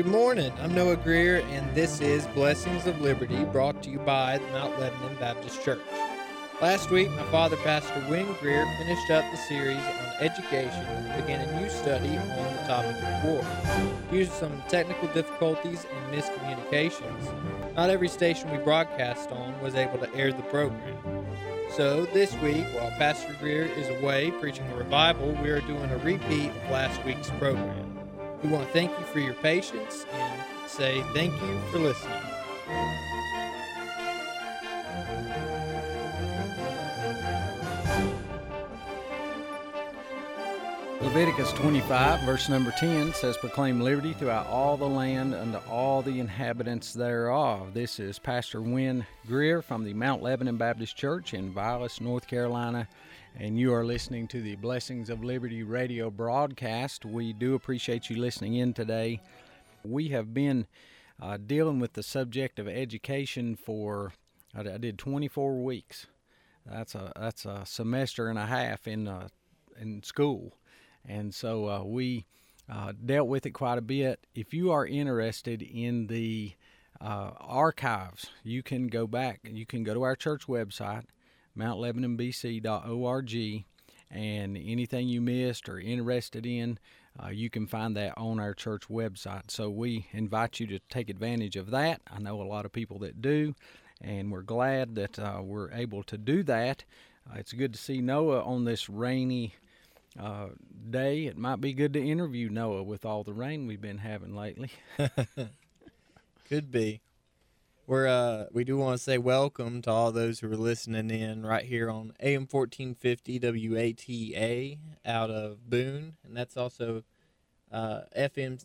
Good morning. I'm Noah Greer, and this is Blessings of Liberty, brought to you by the Mount Lebanon Baptist Church. Last week, my father, Pastor Wynn Greer, finished up the series on education and began a new study on the topic of war. Due to some technical difficulties and miscommunications, not every station we broadcast on was able to air the program. So this week, while Pastor Greer is away preaching a revival, we are doing a repeat of last week's program. We want to thank you for your patience and say thank you for listening. Leviticus 25, verse number 10 says, "Proclaim liberty throughout all the land unto all the inhabitants thereof." This is Pastor Wynn Greer from the Mount Lebanon Baptist Church in Vilas, North Carolina, and you are listening to the Blessings of Liberty radio broadcast. We do appreciate you listening in today. We have been dealing with the subject of education for, I did 24 weeks. That's a semester and a half in school. And so we dealt with it quite a bit. If you are interested in the archives, you can go back. You can go to our church website, mountlebanonbc.org, and anything you missed or interested in, you can find that on our church website. So we invite you to take advantage of that. I know a lot of people that do, and we're glad that we're able to do that. It's good to see Noah on this rainy day. It might be good to interview Noah with all the rain we've been having lately. Could be. We do want to say welcome to all those who are listening in right here on AM 1450 WATA out of Boone, and that's also FM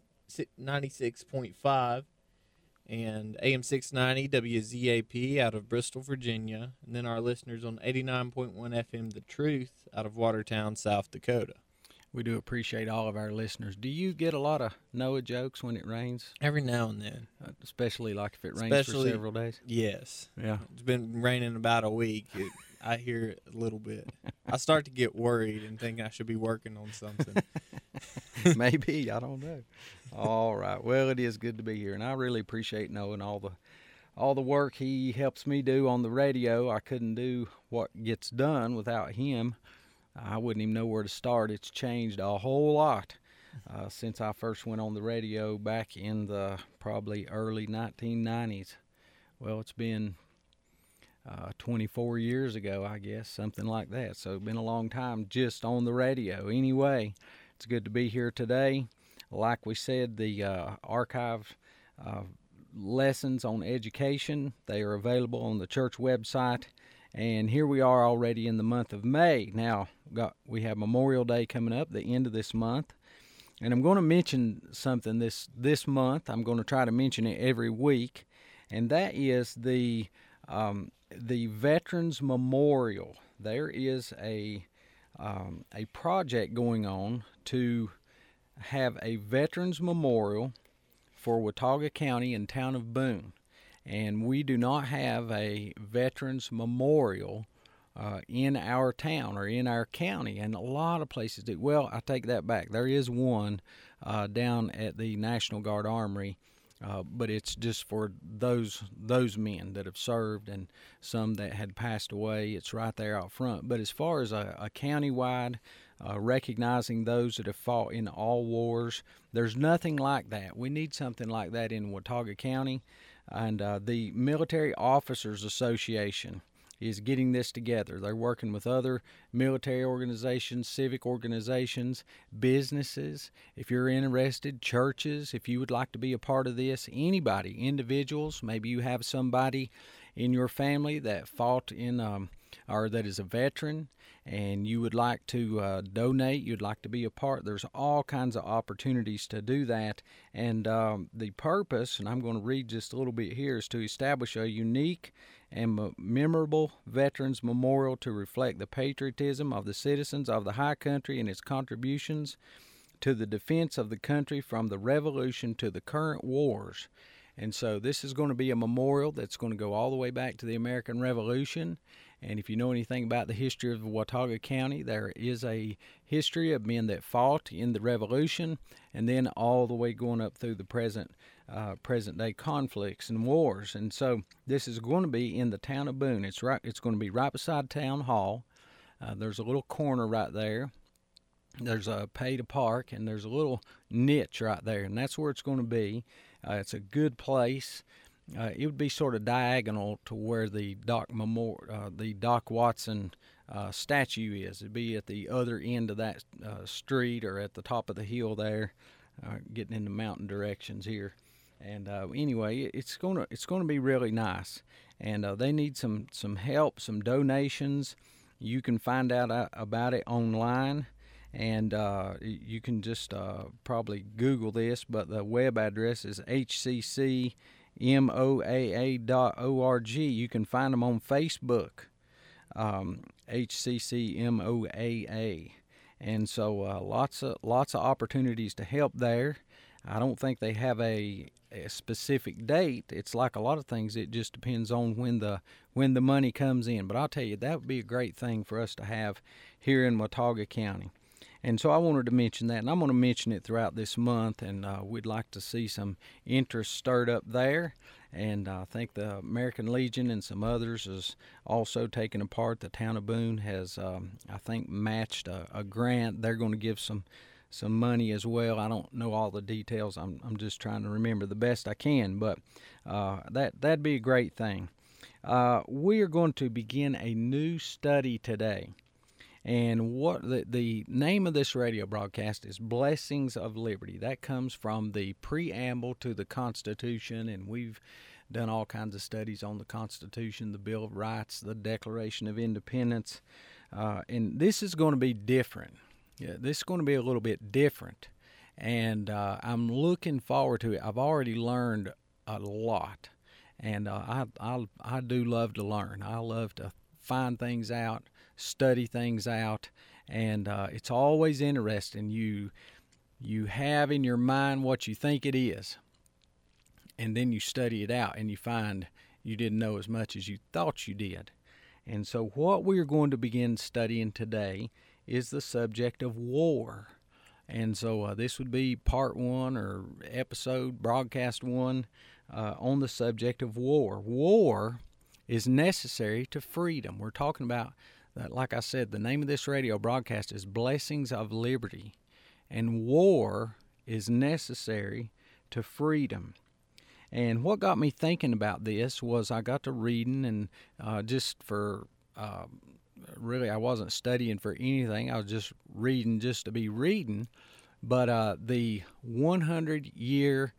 96.5 and AM 690 WZAP out of Bristol, Virginia, and then our listeners on 89.1 FM The Truth out of Watertown, South Dakota. We do appreciate all of our listeners. Do you get a lot of Noah jokes when it rains? Every now and then. Especially like if it rains for several days? Yes. Yeah. It's been raining about a week. I hear it a little bit. I start to get worried and think I should be working on something. Maybe. I don't know. All right. Well, it is good to be here, and I really appreciate knowing all the work he helps me do on the radio. I couldn't do what gets done without him. I wouldn't even know where to start. It's changed a whole lot since I first went on the radio back in the probably early 1990s. Well, it's been 24 years ago, I guess, something like that. So it's been a long time just on the radio. Anyway, it's good to be here today. Like we said, the archive lessons on education, they are available on the church website. And here we are already in the month of May. Now, we have Memorial Day coming up, the end of this month. And I'm going to mention something this month. I'm going to try to mention it every week. And that is the Veterans Memorial. There is a project going on to have a Veterans Memorial for Watauga County and town of Boone. And we do not have a Veterans Memorial in our town or in our county, and a lot of places do. Well, I take that back. There is one down at the National Guard Armory, but it's just for those men that have served and some that had passed away. It's right there out front. But as far as a county-wide recognizing those that have fought in all wars, there's nothing like that. We need something like that in Watauga County. And the Military Officers Association is getting this together. They're working with other military organizations, civic organizations, businesses. If you're interested, churches, if you would like to be a part of this, anybody, individuals, maybe you have somebody in your family that fought in or that is a veteran, and you would like to donate, you'd like to be a part, there's all kinds of opportunities to do that. And the purpose, and I'm going to read just a little bit here, is to establish a unique and memorable Veterans Memorial to reflect the patriotism of the citizens of the high country and its contributions to the defense of the country from the Revolution to the current wars. And so this is going to be a memorial that's going to go all the way back to the American Revolution. And if you know anything about the history of Watauga County, there is a history of men that fought in the Revolution, and then all the way going up through the present day conflicts and wars. And so this is going to be in the town of Boone. It's going to be right beside Town Hall. There's a little corner right there. There's a pay to park, and there's a little niche right there, and that's where it's going to be. It's a good place. It would be sort of diagonal to where the Doc Watson statue is. It'd be at the other end of that street, or at the top of the hill there, getting in the mountain directions here. And anyway, it's gonna be really nice. And they need some help, some donations. You can find out about it online. And you can just probably Google this, but the web address is hccmoaa.org. You can find them on Facebook, HCCMOAA. And so lots of opportunities to help there. I don't think they have a specific date. It's like a lot of things. It just depends on when the money comes in. But I'll tell you, that would be a great thing for us to have here in Watauga County. And so I wanted to mention that, and I'm going to mention it throughout this month, and we'd like to see some interest stirred up there. And I think the American Legion and some others is also taking a part. The town of Boone has, I think, matched a grant. They're going to give some money as well. I don't know all the details. I'm just trying to remember the best I can, but that'd be a great thing. We are going to begin a new study today. And what the name of this radio broadcast is Blessings of Liberty. That comes from the preamble to the Constitution, and we've done all kinds of studies on the Constitution, the Bill of Rights, the Declaration of Independence, and this is going to be different. Yeah, this is going to be a little bit different, and I'm looking forward to it. I've already learned a lot, and I do love to learn. I love to find things out, study things out, and it's always interesting. You have in your mind what you think it is, and then you study it out and you find you didn't know as much as you thought you did. And so what we're going to begin studying today is the subject of war. And so this would be part one, or episode, broadcast one, on the subject of war. War is necessary to freedom. We're talking about, like I said, the name of this radio broadcast is Blessings of Liberty. And war is necessary to freedom. And what got me thinking about this was I got to reading, and just for, really I wasn't studying for anything. I was just reading just to be reading. But the 100-year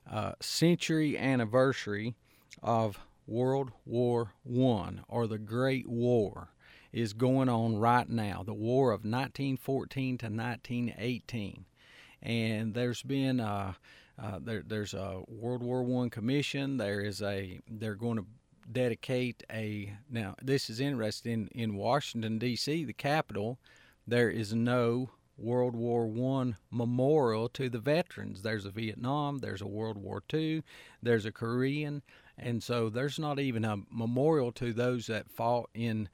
century anniversary of World War I, or the Great War, is going on right now, the War of 1914 to 1918. And there's been there's a World War I commission. They're going to dedicate now this is interesting, in Washington, D.C., the capital, there is no World War I memorial to the veterans. There's a Vietnam, there's a World War II, there's a Korean, and so there's not even a memorial to those that fought in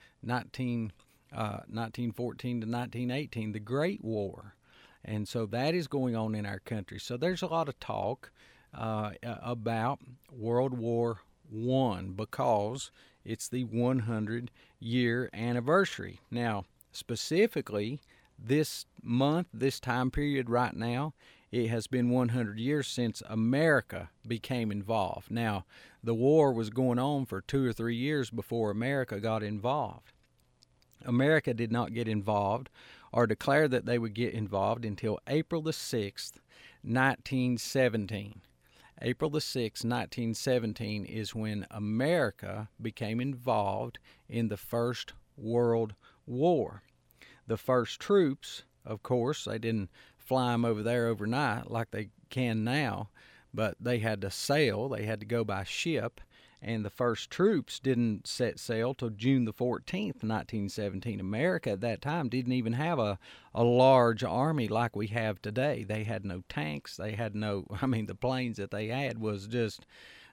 1914 to 1918, the Great War. And so that is going on in our country. So there's a lot of talk about World War I because it's the 100-year anniversary. Now, specifically, this month, this time period right now, it has been 100 years since America became involved. Now, the war was going on for 2 or 3 years before America got involved. America did not get involved or declare that they would get involved until April the 6th, 1917. April the 6th, 1917 is when America became involved in the First World War. The first troops, of course, they didn't fly them over there overnight like they can now, but they had to sail, they had to go by ship, and the first troops didn't set sail till June the 14th, 1917. America at that time didn't even have a large army like we have today. They had no tanks, they had no, the planes that they had was just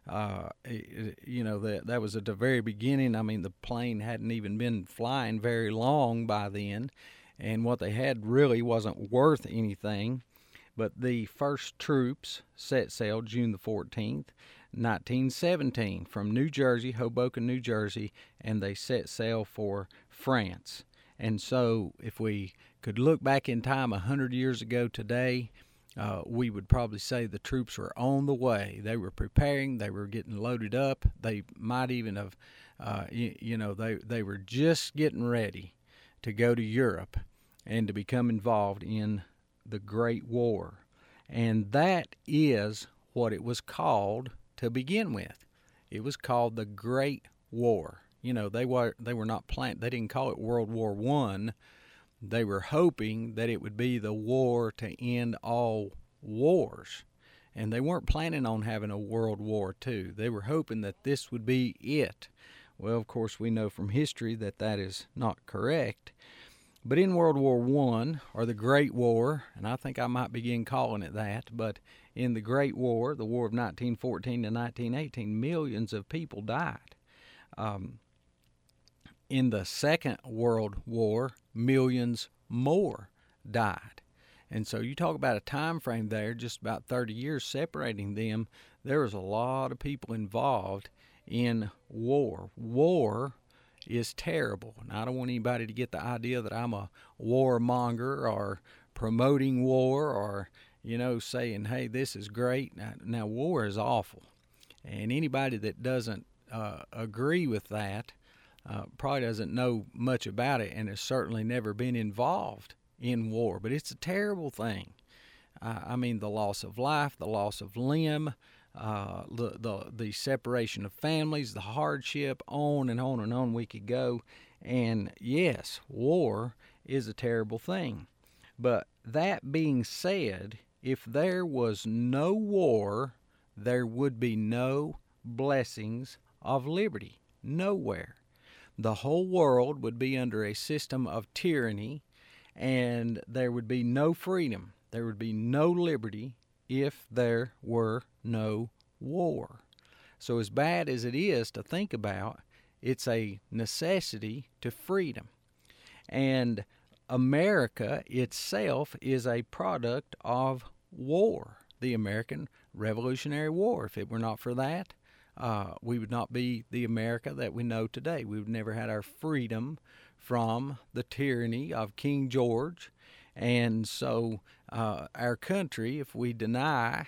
That was at the very beginning. I mean, the plane hadn't even been flying very long by then, and what they had really wasn't worth anything. But the first troops set sail June the 14th, 1917, from New Jersey, Hoboken, New Jersey, and they set sail for France. And so if we could look back in time 100 years ago today, we would probably say the troops were on the way. They were preparing. They were getting loaded up. They might even have, they were just getting ready to go to Europe and to become involved in the Great War. And that is what it was called to begin with. It was called the Great War. They were not planning. They didn't call it World War I. They were hoping that it would be the war to end all wars. And they weren't planning on having a World War II. They were hoping that this would be it. Well, of course, we know from history that that is not correct. But in World War I, or the Great War, and I think I might begin calling it that, but in the Great War, the War of 1914 to 1918, millions of people died. In the Second World War, millions more died. And so you talk about a time frame there, just about 30 years separating them. There was a lot of people involved in war. War is terrible. And I don't want anybody to get the idea that I'm a warmonger or promoting war or, saying, hey, this is great. Now war is awful. And anybody that doesn't agree with that probably doesn't know much about it and has certainly never been involved in war. But it's a terrible thing. The loss of life, the loss of limb, the separation of families, the hardship, on and on and on we could go. And yes, war is a terrible thing. But that being said, if there was no war, there would be no blessings of liberty. Nowhere. The whole world would be under a system of tyranny, and there would be no freedom. There would be no liberty if there were no war. So as bad as it is to think about, it's a necessity to freedom. And America itself is a product of war, the American Revolutionary War. If it were not for that, we would not be the America that we know today. We would never had our freedom from the tyranny of King George. And so our country, if we deny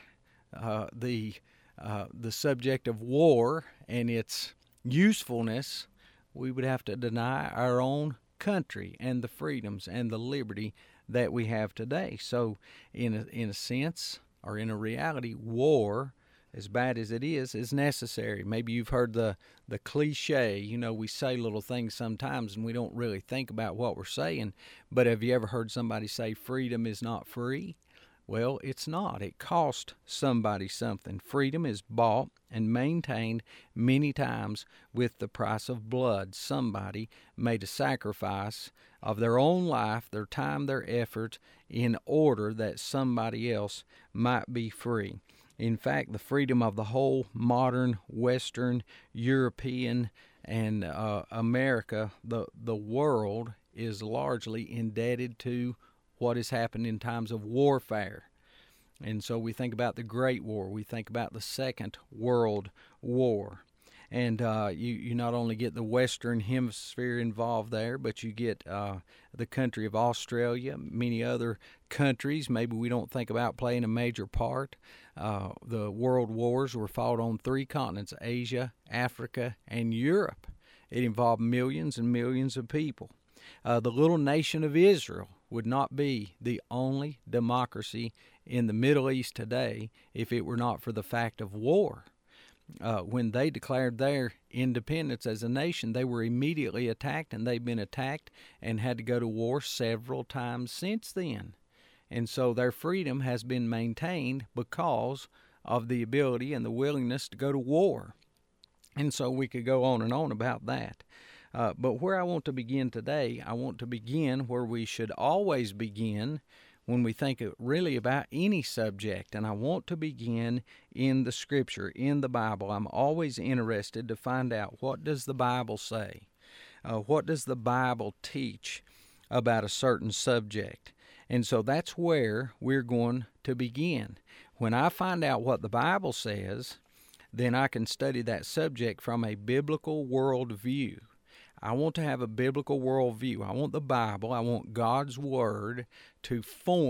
the subject of war and its usefulness, we would have to deny our own country and the freedoms and the liberty that we have today. So in a sense, or in a reality, war, as bad as it is necessary. Maybe you've heard the cliche, we say little things sometimes and we don't really think about what we're saying. But have you ever heard somebody say freedom is not free? Well, it's not. It cost somebody something. Freedom is bought and maintained many times with the price of blood. Somebody made a sacrifice of their own life, their time, their effort, in order that somebody else might be free. In fact, the freedom of the whole modern Western, European, and America, the world, is largely indebted to what has happened in times of warfare. And so we think about the Great War. We think about the Second World War. And you not only get the Western Hemisphere involved there, but you get the country of Australia, many other countries. Maybe we don't think about playing a major part. The world wars were fought on 3 continents, Asia, Africa, and Europe. It involved millions and millions of people. The little nation of Israel would not be the only democracy in the Middle East today if it were not for the fact of war. When they declared their independence as a nation, they were immediately attacked, and they've been attacked and had to go to war several times since then. And so their freedom has been maintained because of the ability and the willingness to go to war. And so we could go on and on about that. But where I want to begin today, I want to begin where we should always begin when we think really about any subject, and I want to begin in the Scripture, in the Bible. I'm always interested to find out, what does the Bible say? What does the Bible teach about a certain subject? And so that's where we're going to begin. When I find out what the Bible says, then I can study that subject from a biblical worldview. I want to have a biblical worldview. I want the Bible, I want God's Word to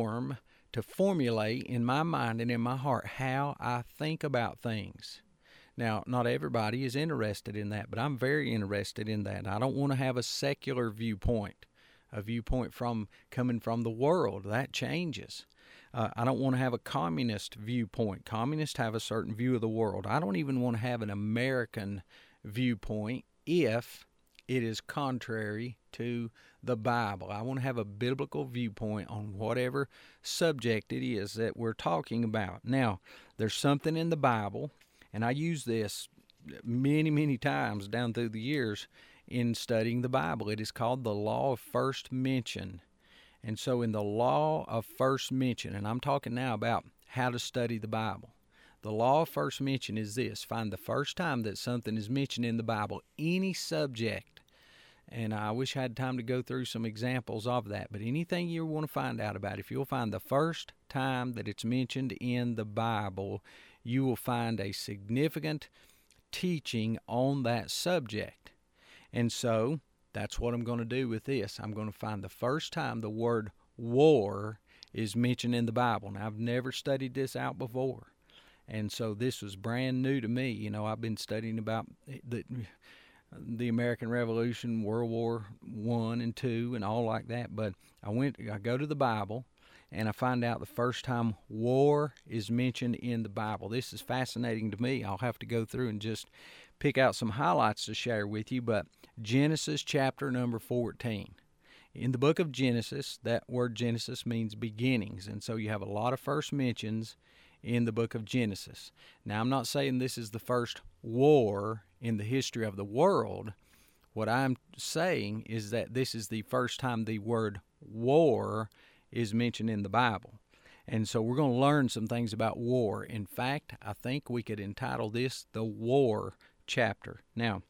formulate in my mind and in my heart how I think about things. Now, not everybody is interested in that, but I'm very interested in that. I don't want to have a secular viewpoint, a viewpoint coming from the world. That changes. I don't want to have a communist viewpoint. Communists have a certain view of the world. I don't even want to have an American viewpoint if it is contrary to the Bible. I want to have a biblical viewpoint on whatever subject it is that we're talking about. Now, there's something in the Bible, and I use this many, many times down through the years in studying the Bible. It is called the law of first mention. And so in the law of first mention, and I'm talking now about how to study the Bible, the law of first mention is this: find the first time that something is mentioned in the Bible, any subject. And I wish I had time to go through some examples of that, but anything you want to find out about, if you'll find the first time that it's mentioned in the Bible, you will find a significant teaching on that subject. And so that's what I'm going to do with this. I'm going to find the first time the word war is mentioned in the Bible. Now, I've never studied this out before, and so this was brand new to me. You know, I've been studying about the American Revolution, World War I and II, and all like that. But I go to the Bible, and I find out the first time war is mentioned in the Bible. This is fascinating to me. I'll have to go through and just pick out some highlights to share with you. But Genesis chapter number 14. In the book of Genesis, that word Genesis means beginnings, and so you have a lot of first mentions in the book of Genesis. Now, I'm not saying this is the first war in the history of the world. What I'm saying is that this is the first time the word war is mentioned in the Bible. And so we're going to learn some things about war. In fact, I think we could entitle this the war chapter. Now,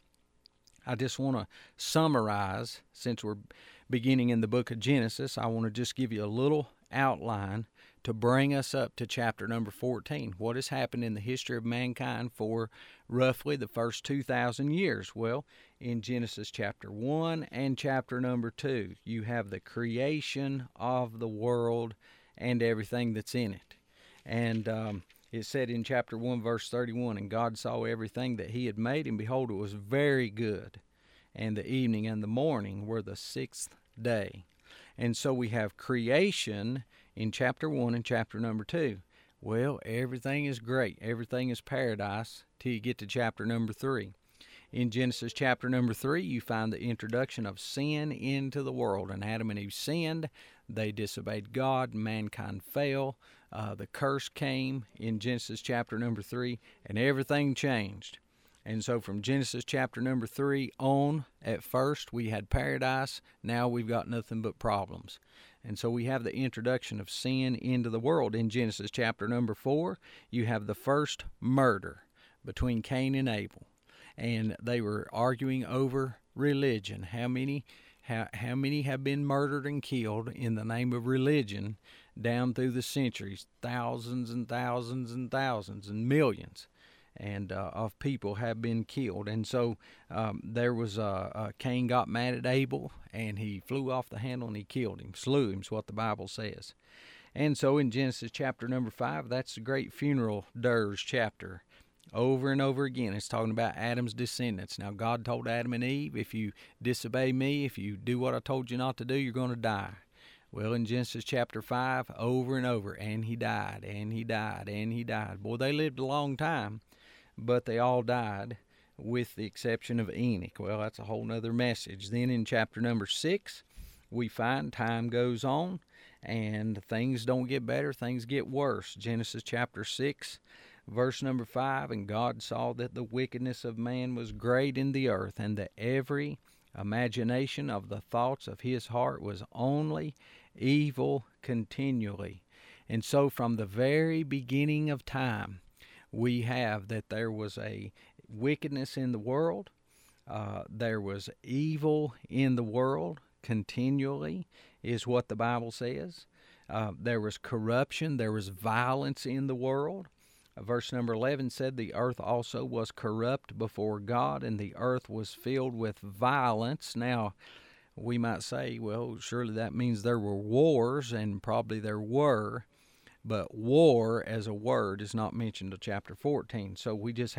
I just want to summarize, since we're beginning in the book of Genesis, I want to just give you a little outline to bring us up to chapter number 14. What has happened in the history of mankind for roughly the first 2,000 years? Well, in Genesis chapter 1 and chapter number 2, you have the creation of the world and everything that's in it. And it said in chapter 1, verse 31, "And God saw everything that he had made, and behold, it was very good. And the evening and the morning were the sixth day." And so we have creation in chapter 1 and chapter number 2. Well, everything is great. Everything is paradise till you get to chapter number 3. In Genesis chapter number 3, you find the introduction of sin into the world. And Adam and Eve sinned. They disobeyed God. Mankind fell. The curse came in Genesis chapter number 3, and everything changed. And so from Genesis chapter number 3 on, at first we had paradise. Now we've got nothing but problems. And so we have the introduction of sin into the world. In Genesis chapter number 4, you have the first murder between Cain and Abel. And they were arguing over religion. How many have been murdered and killed in the name of religion down through the centuries? Thousands and thousands and thousands and millions of people have been killed. And so there was Cain got mad at Abel, and he flew off the handle and he killed him, slew him, is what the Bible says. And so in Genesis chapter number 5, that's the great funeral dirge chapter. Over and over again, it's talking about Adam's descendants. Now, God told Adam and Eve, if you disobey me, if you do what I told you not to do, you're going to die. Well, in Genesis chapter 5, over and over, and he died, and he died, and he died. Boy, they lived a long time, but they all died with the exception of Enoch. Well, that's a whole nother message. Then in chapter number 6, we find time goes on, and things don't get better, things get worse. Genesis chapter 6, verse number 5, "And God saw that the wickedness of man was great in the earth, and that every imagination of the thoughts of his heart was only evil continually. And so from the very beginning of time, we have that there was a wickedness in the world. There was evil in the world continually, is what the Bible says. There was corruption. There was violence in the world. Verse number 11 said, the earth also was corrupt before God, and the earth was filled with violence. Now, we might say, well, surely that means there were wars, and probably there were, but war as a word is not mentioned in chapter 14. So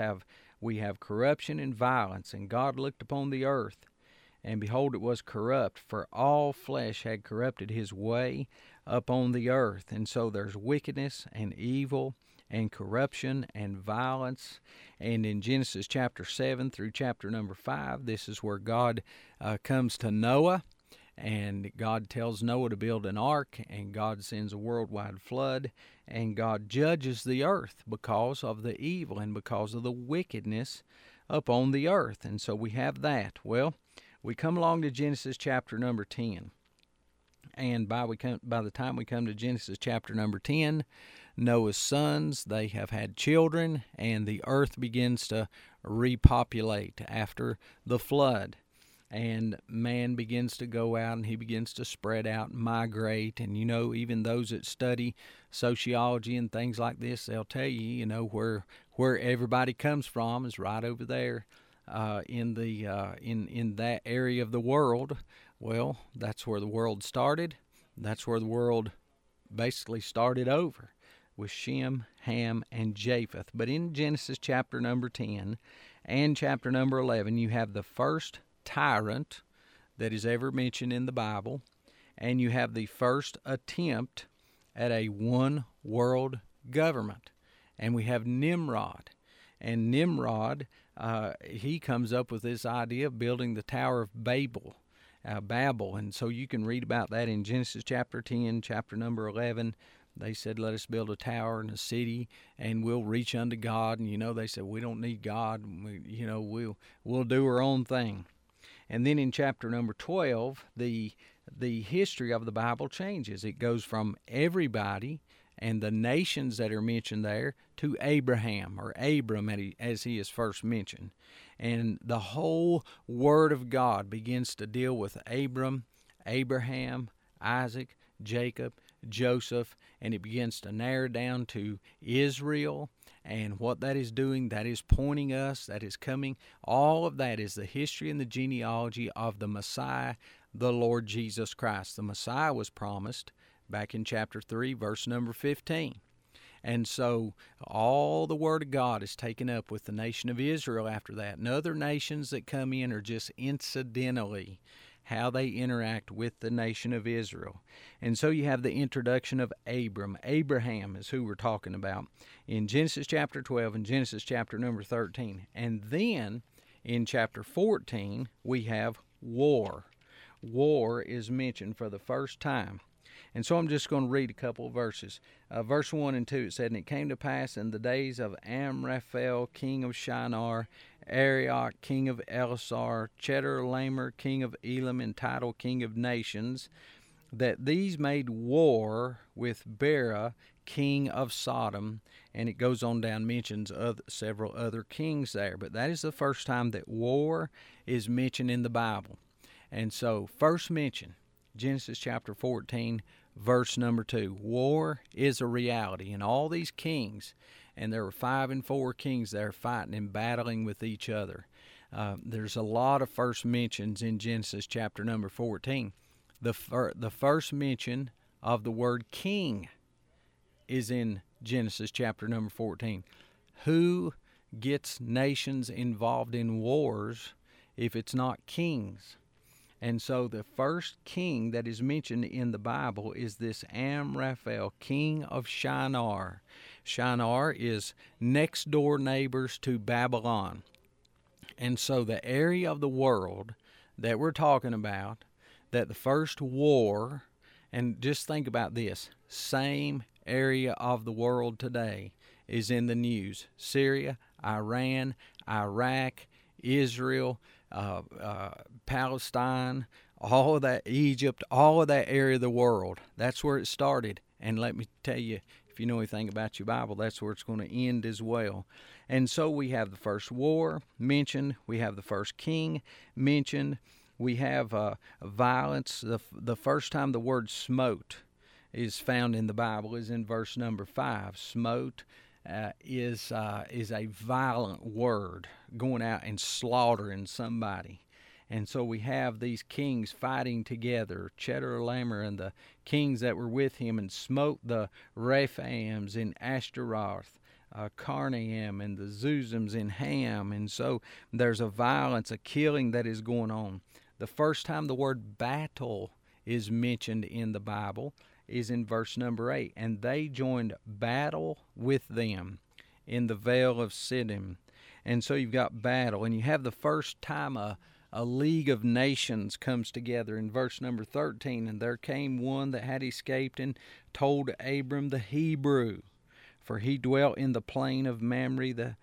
we have corruption and violence, and God looked upon the earth, and behold, it was corrupt, for all flesh had corrupted his way upon the earth. And so there's wickedness and evil and corruption and violence. And in Genesis chapter 7 through chapter number 5, this is where God comes to Noah, and God tells Noah to build an ark, and God sends a worldwide flood, and God judges the earth because of the evil and because of the wickedness upon the earth. And so we have that. Well, we come along to Genesis chapter number 10. And by the time we come to Genesis chapter number 10, Noah's sons, they have had children, and the earth begins to repopulate after the flood. And man begins to go out, and he begins to spread out and migrate. And, even those that study sociology and things like this, they'll tell you, where everybody comes from is right over there in that area of the world. Well, that's where the world started. That's where the world basically started over, with Shem, Ham, and Japheth. But in Genesis chapter number 10 and chapter number 11, you have the first tyrant that is ever mentioned in the Bible, and you have the first attempt at a one world government. And we have Nimrod. And Nimrod, he comes up with this idea of building the Tower of Babel. And so you can read about that in Genesis chapter 10, chapter number 11. They said, let us build a tower and a city, and we'll reach unto God. And, they said, we don't need God. We'll do our own thing. And then in chapter number 12, the history of the Bible changes. It goes from everybody and the nations that are mentioned there to Abraham, or Abram as he is first mentioned. And the whole Word of God begins to deal with Abram, Abraham, Isaac, Jacob, Joseph, and it begins to narrow down to Israel and what that is doing. That is pointing us, that is coming. All of that is the history and the genealogy of the Messiah, the Lord Jesus Christ. The Messiah was promised back in chapter 3, verse number 15. And so all the Word of God is taken up with the nation of Israel after that. And other nations that come in are just incidentally how they interact with the nation of Israel. And so you have the introduction of Abram. Abraham is who we're talking about in Genesis chapter 12 and Genesis chapter number 13. And then in chapter 14, we have war. War is mentioned for the first time. And so I'm just going to read a couple of verses. Verse 1 and 2, it said, and it came to pass in the days of Amraphel, king of Shinar, Arioch, king of Elasar, Chedorlaomer, king of Elam, and Tidal, king of nations, that these made war with Bera, king of Sodom. And it goes on down, mentions several other kings there. But that is the first time that war is mentioned in the Bible. And so, first mention, Genesis chapter 14, verse number 2. War is a reality. And all these kings, and there were 5 and 4 kings there fighting and battling with each other. There's a lot of first mentions in Genesis chapter number 14. The first mention of the word king is in Genesis chapter number 14. Who gets nations involved in wars if it's not kings? And so the first king that is mentioned in the Bible is this Amraphel, king of Shinar. Shinar is next door neighbors to Babylon. And so the area of the world that we're talking about, that the first war, and just think about this, same area of the world today is in the news. Syria, Iran, Iraq, Israel, Palestine, all of that, Egypt, all of that area of the world. That's where it started. And let me tell you, if you know anything about your Bible, that's where it's going to end as well. And so we have the first war mentioned. We have the first king mentioned. We have violence. The first time the word smote is found in the Bible is in verse number 5. Smote is a violent word, going out and slaughtering somebody. And so we have these kings fighting together, Chedorlaomer and the kings that were with him, and smote the Rephaims in Ashtaroth, Karnaim and the Zuzims in Ham. And so there's a violence, a killing that is going on. The first time the word battle is mentioned in the Bible is in verse number 8. And they joined battle with them in the Vale of Siddim. And so you've got battle. And you have the first time a league of nations comes together in verse number 13. And there came one that had escaped and told Abram the Hebrew, for he dwelt in the plain of Mamre, the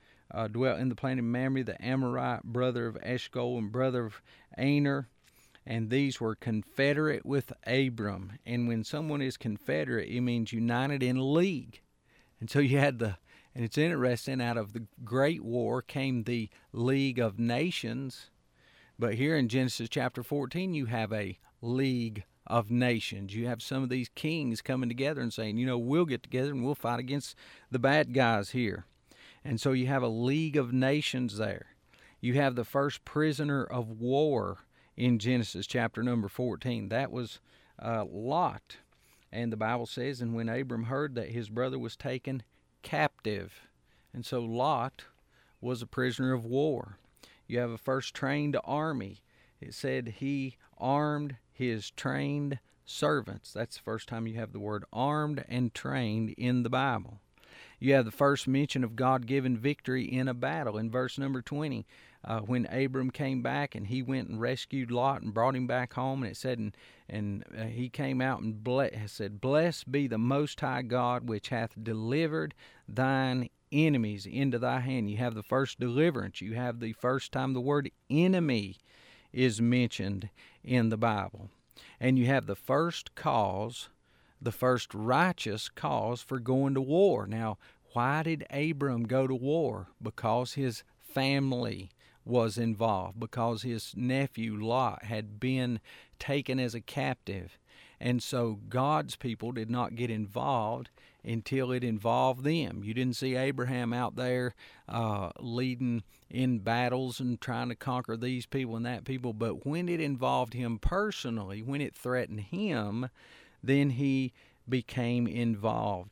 Amorite, brother of Eshcol and brother of Aner. And these were confederate with Abram. And when someone is confederate, it means united in league. And so you had and it's interesting, out of the Great War came the League of Nations. But here in Genesis chapter 14, you have a League of Nations. You have some of these kings coming together and saying, we'll get together and we'll fight against the bad guys here. And so you have a League of Nations there. You have the first prisoner of war in Genesis chapter number 14. That was Lot. And the Bible says, and when Abram heard that his brother was taken captive. And so Lot was a prisoner of war. You have a first trained army. It said he armed his trained servants. That's the first time you have the word armed and trained in the Bible. You have the first mention of God-given victory in a battle in verse number 20. When Abram came back and he went and rescued Lot and brought him back home, and it said, he came out and said, "Blessed be the Most High God, which hath delivered thine enemies into thy hand." You have the first deliverance. You have the first time the word enemy is mentioned in the Bible. And you have the first cause, the first righteous cause for going to war. Now, why did Abram go to war? Because his family was involved, because his nephew Lot had been taken as a captive. And so God's people did not get involved until it involved them. You didn't see Abraham out there leading in battles and trying to conquer these people and that people. But when it involved him personally, when it threatened him, then he became involved.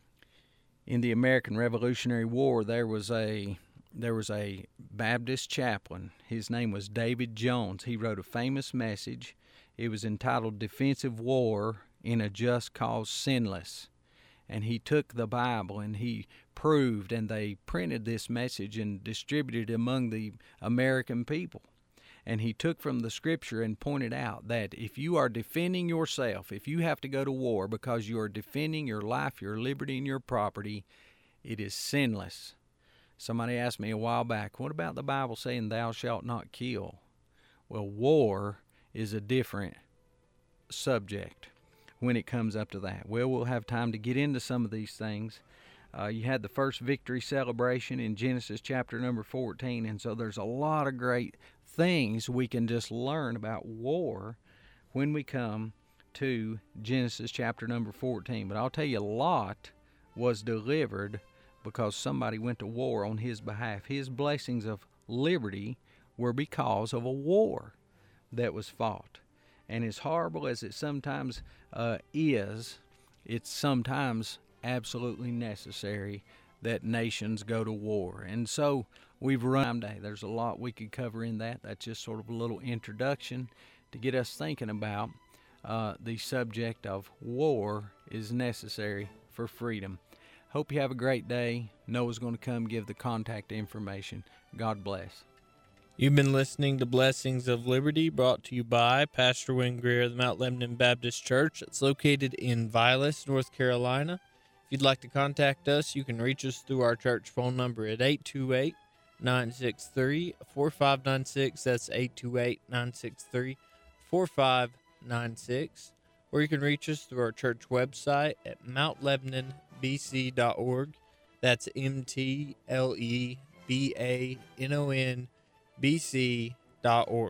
In the American Revolutionary War, there was a Baptist chaplain. His name was David Jones. He wrote a famous message. It was entitled "Defensive War in a Just Cause Sinless." And he took the Bible and he proved, and they printed this message and distributed it among the American people. And he took from the scripture and pointed out that if you are defending yourself, if you have to go to war because you are defending your life, your liberty, and your property, it is sinless. Somebody asked me a while back, what about the Bible saying thou shalt not kill? Well, war is a different subject when it comes up to that. Well, we'll have time to get into some of these things. You had the first victory celebration in Genesis chapter number 14, and so there's a lot of great things we can just learn about war when we come to Genesis chapter number 14. But I'll tell you, Lot was delivered because somebody went to war on his behalf. His blessings of liberty were because of a war that was fought. And as horrible as it sometimes is, it's sometimes absolutely necessary that nations go to war. And so we've run today. There's a lot we could cover in that. That's just sort of a little introduction to get us thinking about the subject of war is necessary for freedom. Hope you have a great day. Noah's going to come give the contact information. God bless. You've been listening to Blessings of Liberty, brought to you by Pastor Wayne Greer of the Mount Lebanon Baptist Church. It's located in Vilas, North Carolina. If you'd like to contact us, you can reach us through our church phone number at 828-963-4596. That's 828-963-4596. Or you can reach us through our church website at mountlebanonbc.org. That's MTLEBANONBC.org.